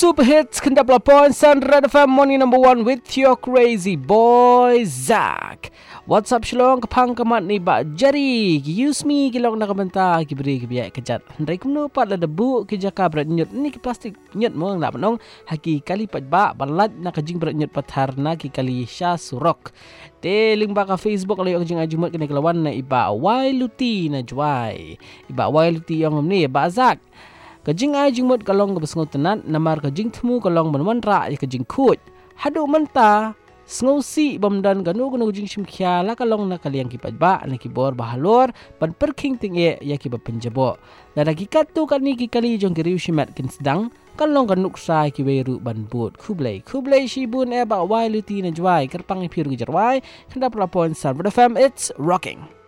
Super Hits Kendap Lapon Red FM Morning number 1 with your crazy boy Zach. What's up Shalom kapang kamat ni Bak Jari use me kilong nakabanta kibri kibiyak kejat Hendrai kumno pat la debu kijaka berat nyut ni ki plastik nyut mo nak menong haki kali pat ba balat nak kajing berat nyut patar na ki kali sya surok te link ba ka Facebook layo kajing ajumat kena kelawan na iba wai luti na juai iba wai luti yang ni ba Zach kajing ai jingmut kalong gebesngo tenan namar kajing temu kalong menwan ra ya kajing kut hadu menta sngo si bomdan ganu ganu kajing simkhia la kalong na kaliang kipat ba na kibor bahalor ban perking tinge ya kiba penjabo dan hakikat tu kan ni kali jong kiriu shimat kin sedang kalong kanuk sai kiweru ban bot kublai shibun e ba wai luti na jwai kerpang piru jarwai kenda pelapon Red FM it's rocking.